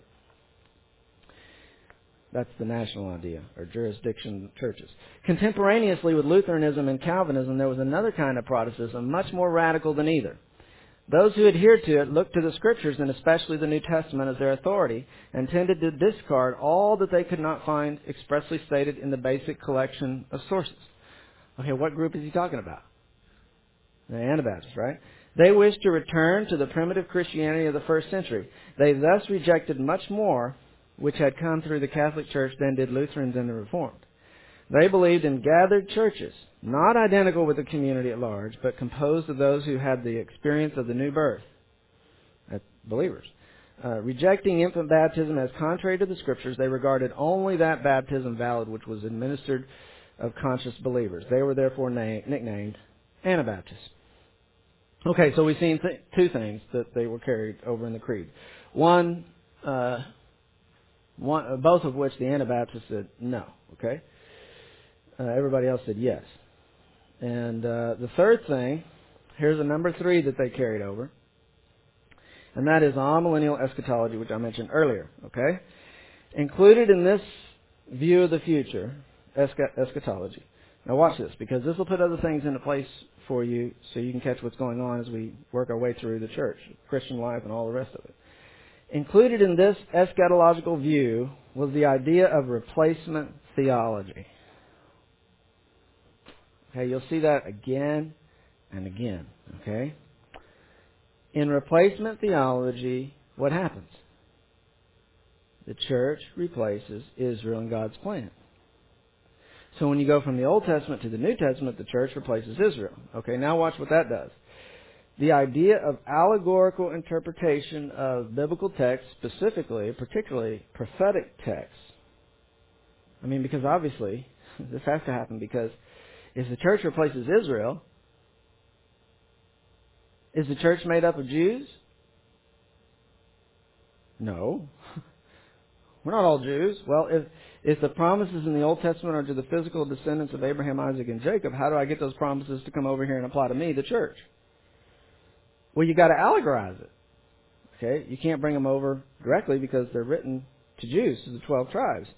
That's the national idea, or jurisdiction churches. Contemporaneously with Lutheranism and Calvinism, there was another kind of Protestantism, much more radical than either. Those who adhered to it looked to the Scriptures, and especially the New Testament, as their authority, and tended to discard all that they could not find expressly stated in the basic collection of sources. Okay, what group is he talking about? The Anabaptists, right? They wished to return to the primitive Christianity of the first century. They thus rejected much more which had come through the Catholic Church than did Lutherans and the Reformed. They believed in gathered churches, not identical with the community at large, but composed of those who had the experience of the new birth, believers. Rejecting infant baptism as contrary to the Scriptures, they regarded only that baptism valid which was administered of conscious believers. They were therefore nicknamed Anabaptists. Okay, so we've seen two things that they were carried over in the creed. One, both of which the Anabaptists said no. Okay, everybody else said yes. And the third thing, here's a number 3 that they carried over, and that is amillennial eschatology, which I mentioned earlier. Okay, included in this view of the future. Eschatology. Now watch this, because this will put other things into place for you so you can catch what's going on as we work our way through the church, Christian life, and all the rest of it. Included in this eschatological view was the idea of replacement theology. Okay, you'll see that again and again. Okay? In replacement theology, what happens? The church replaces Israel in God's plan. So when you go from the Old Testament to the New Testament, the church replaces Israel. Okay, now watch what that does. The idea of allegorical interpretation of biblical texts, particularly prophetic texts. I mean, because obviously, this has to happen, because if the church replaces Israel, is the church made up of Jews? No. We're not all Jews. Well, if the promises in the Old Testament are to the physical descendants of Abraham, Isaac, and Jacob, how do I get those promises to come over here and apply to me, the church? Well, you got to allegorize it. Okay, you can't bring them over directly because they're written to Jews, to the 12 tribes.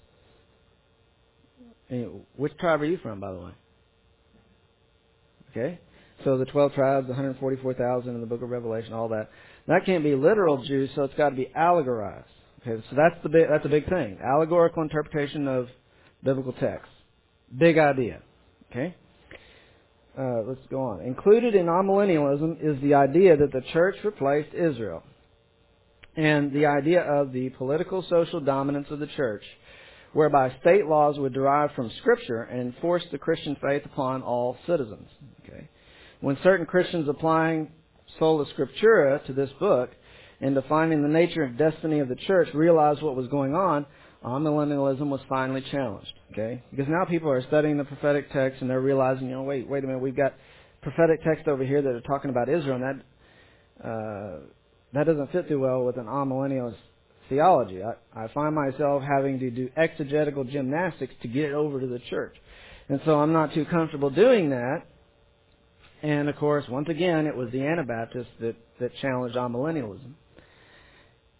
And which tribe are you from, by the way? Okay, so the 12 tribes, the 144,000 in the book of Revelation, all that. That can't be literal Jews, so it's got to be allegorized. Okay, so that's a big thing. Allegorical interpretation of biblical texts. Big idea. Okay? Let's go on. Included in amillennialism is the idea that the church replaced Israel. And the idea of the political social dominance of the church, whereby state laws would derive from Scripture and enforce the Christian faith upon all citizens. Okay? When certain Christians applying sola scriptura to this book and defining the nature and destiny of the church realized what was going on, amillennialism was finally challenged. Okay, because now people are studying the prophetic text and they're realizing, wait a minute, we've got prophetic text over here that are talking about Israel, and that doesn't fit too well with an amillennialist theology. I find myself having to do exegetical gymnastics to get it over to the church, and so I'm not too comfortable doing that. And of course, once again, it was the Anabaptists that challenged amillennialism.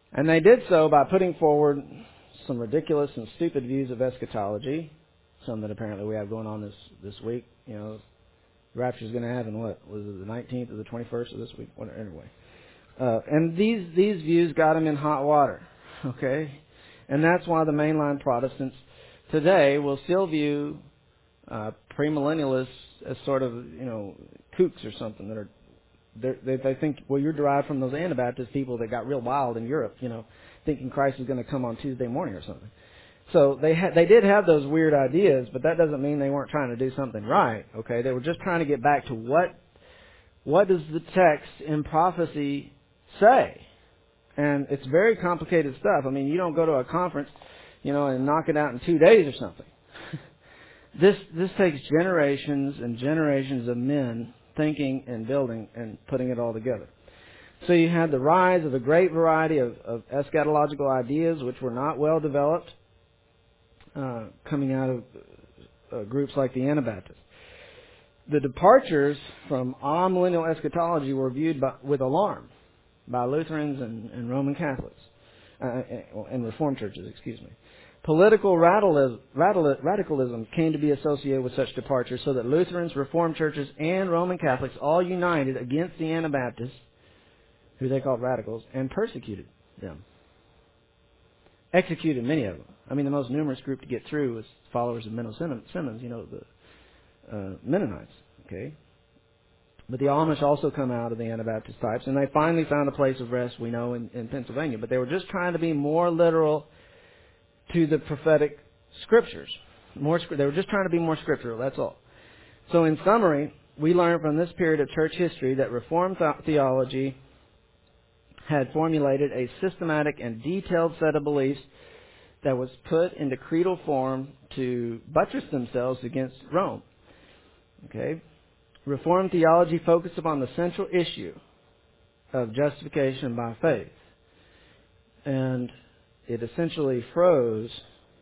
And they did so by putting forward some ridiculous and stupid views of eschatology, some that apparently we have going on this week. You know, the rapture's going to happen, what, was it the 19th or the 21st of this week? Anyway. And these views got them in hot water, okay? And that's why the mainline Protestants today will still view premillennialists as sort of, you know, kooks or something that are, they think, well, you're derived from those Anabaptist people that got real wild in Europe, you know, thinking Christ is going to come on Tuesday morning or something. So they did have those weird ideas, but that doesn't mean they weren't trying to do something right, okay? They were just trying to get back to what does the text in prophecy say? And it's very complicated stuff. I mean, you don't go to a conference, you know, and knock it out in 2 days or something. This takes generations and generations of men thinking and building and putting it all together. So you had the rise of a great variety of eschatological ideas which were not well developed, coming out of groups like the Anabaptists. The departures from amillennial eschatology were viewed with alarm by Lutherans and Roman Catholics, and Reformed churches, excuse me. Political radicalism came to be associated with such departures, so that Lutherans, Reformed churches, and Roman Catholics all united against the Anabaptists, who they called radicals, and persecuted them. Executed many of them. I mean, the most numerous group to get through was followers of Menno Simmons, you know, the Mennonites, okay? But the Amish also come out of the Anabaptist types, and they finally found a place of rest, we know, in Pennsylvania. But they were just trying to be more literal to the prophetic scriptures. They were just trying to be more scriptural, that's all. So in summary, we learn from this period of church history that Reformed theology had formulated a systematic and detailed set of beliefs that was put into creedal form to buttress themselves against Rome. Okay? Reformed theology focused upon the central issue of justification by faith. And it essentially froze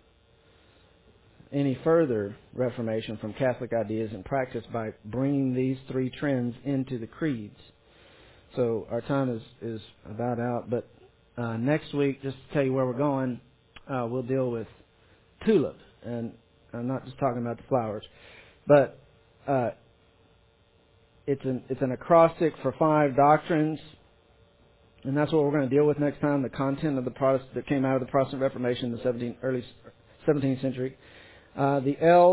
any further reformation from Catholic ideas and practice by bringing these three trends into the creeds. So our time is about out, but next week, just to tell you where we're going, we'll deal with tulip. And I'm not just talking about the flowers, but it's an acrostic for 5 doctrines, and that's what we're going to deal with next time, the content of the Protestant that came out of the Protestant Reformation in the early 17th century. The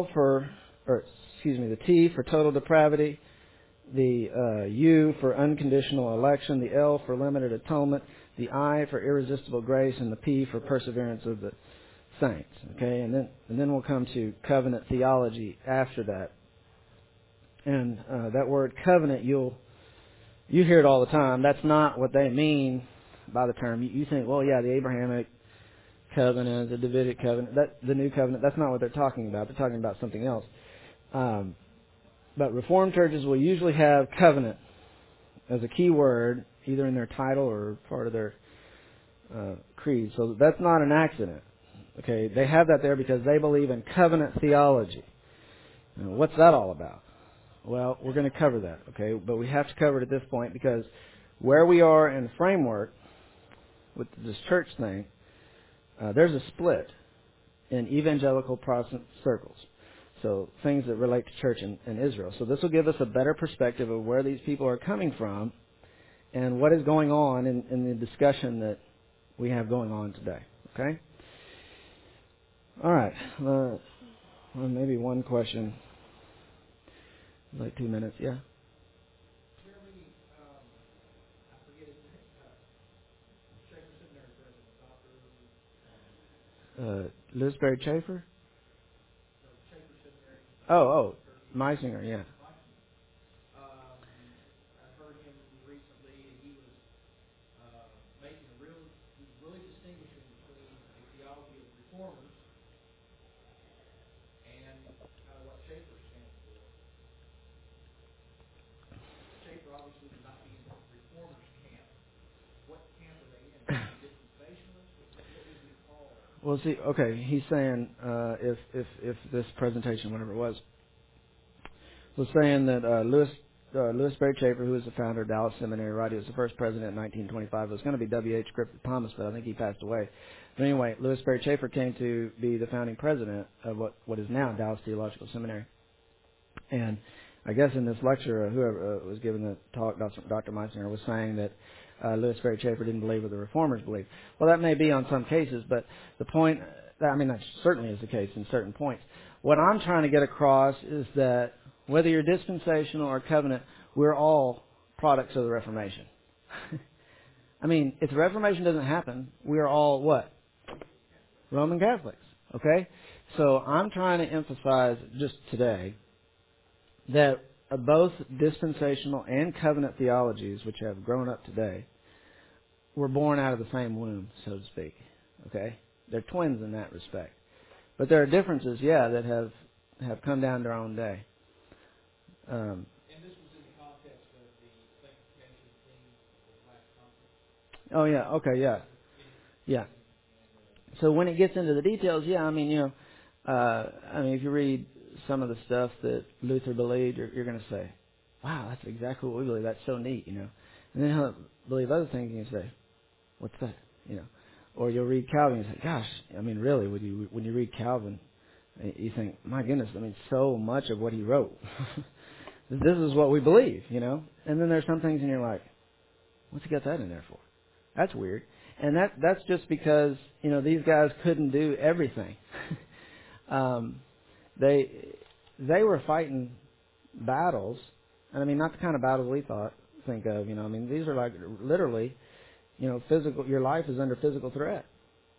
T for total depravity, the U for unconditional election, the L for limited atonement, the I for irresistible grace, and the P for perseverance of the saints. Okay, and then we'll come to covenant theology after that. And that word covenant, you hear it all the time. That's not what they mean by the term. You think, well, yeah, the Abrahamic covenant, the Davidic covenant, the new covenant. That's not what they're talking about. They're talking about something else. But Reformed churches will usually have covenant as a key word, either in their title or part of their creed. So that's not an accident. Okay, they have that there because they believe in covenant theology. Now, what's that all about? Well, we're going to cover that, okay? But we have to cover it at this point because where we are in the framework with this church thing, there's a split in evangelical Protestant circles. So things that relate to church in Israel. So this will give us a better perspective of where these people are coming from and what is going on in the discussion that we have going on today, okay? All right. Well, maybe one question. Like 2 minutes, yeah. Jeremy, I forget his name. Schaefer Seminary president, Dr. Lisbury Chafer? Schaefer Seminary. Oh, Meisinger, yeah. I've heard him recently, and he was really distinguishing between the theology of reformers and kind of what Schaefer stands for. Schaefer obviously would not be in the reformers camp. What camp are they in? Dispensationalists? What would we call? Well, see, okay, he's saying if this presentation, whatever it was saying that Louis Sperry Chafer, who was the founder of Dallas Seminary, right? He was the first president in 1925. It was going to be W.H. Griffith Thomas, but I think he passed away. But anyway, Louis Sperry Chafer came to be the founding president of what is now Dallas Theological Seminary. And I guess in this lecture, whoever was giving the talk, Dr. Meissner, was saying that Louis Sperry Chafer didn't believe what the Reformers believed. Well, that may be on some cases, but the point, that certainly is the case in certain points. What I'm trying to get across is that whether you're dispensational or covenant, we're all products of the Reformation. If the Reformation doesn't happen, we're all what? Roman Catholics. Okay? So I'm trying to emphasize just today that both dispensational and covenant theologies, which have grown up today, were born out of the same womb, so to speak. Okay? They're twins in that respect. But there are differences, that have come down to our own day. And this was in the context of the sanctification theme of the last conference. Oh, yeah. Okay, yeah. Yeah. So when it gets into the details, if you read some of the stuff that Luther believed, you're going to say, wow, that's exactly what we believe. That's so neat, And then he'll believe other things, and you say, what's that? Or you'll read Calvin and say, gosh, really, when you read Calvin, you think, my goodness, so much of what he wrote. This is what we believe, And then there's some things and you're like, what's he got that in there for? That's weird. And that's just because, these guys couldn't do everything. They were fighting battles, and not the kind of battles we think of, these are like literally, physical, your life is under physical threat.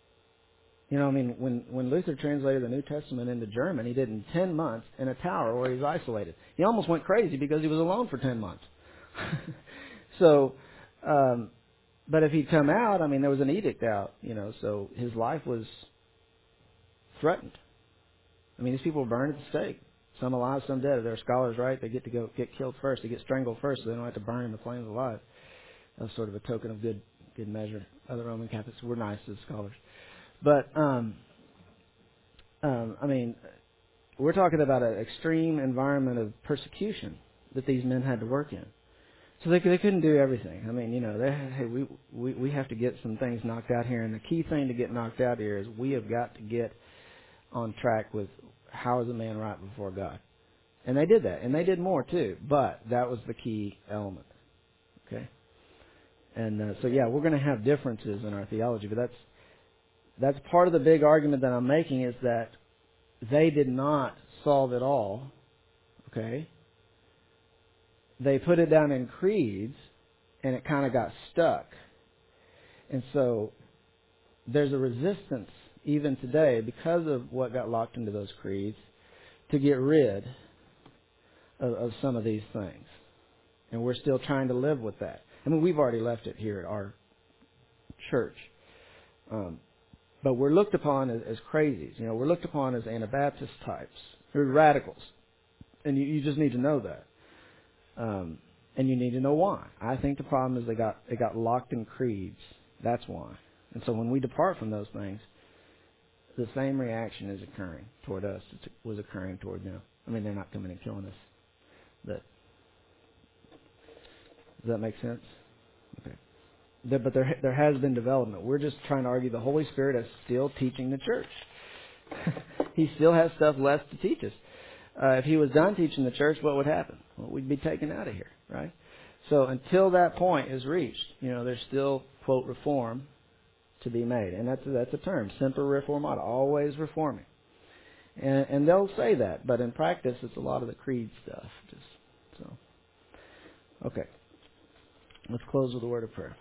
When Luther translated the New Testament into German, he did it in 10 months in a tower where he was isolated. He almost went crazy because he was alone for 10 months. So, but if he'd come out, there was an edict out, so his life was threatened. These people were burned at the stake. Some alive, some dead. If they're scholars, right, they get killed first. They get strangled first, so they don't have to burn in the flames alive. That was sort of a token of good measure. Other Roman Catholics were nice as scholars. But, we're talking about an extreme environment of persecution that these men had to work in. So they couldn't do everything. We have to get some things knocked out here. And the key thing to get knocked out here is we have got to get on track with how is a man right before God. And they did that. And they did more too. But that was the key element. Okay? And we're going to have differences in our theology. But that's part of the big argument that I'm making is that they did not solve it all. Okay? They put it down in creeds, and it kind of got stuck. And so there's a resistance even today because of what got locked into those creeds to get rid of some of these things. And we're still trying to live with that. We've already left it here at our church. But we're looked upon as crazies. We're looked upon as Anabaptist types. We're radicals. And you just need to know that. And you need to know why. I think the problem is they got locked in creeds. That's why. And so when we depart from those things, the same reaction is occurring toward us as was occurring toward them. They're not coming and killing us. But does that make sense? Okay. But there has been development. We're just trying to argue the Holy Spirit is still teaching the church. He still has stuff left to teach us. If he was done teaching the church, what would happen? Well, we'd be taken out of here, right? So until that point is reached, there's still, quote, reform to be made. And that's a term, semper reformata, always reforming. And they'll say that, but in practice, it's a lot of the creed stuff. Okay. Let's close with a word of prayer.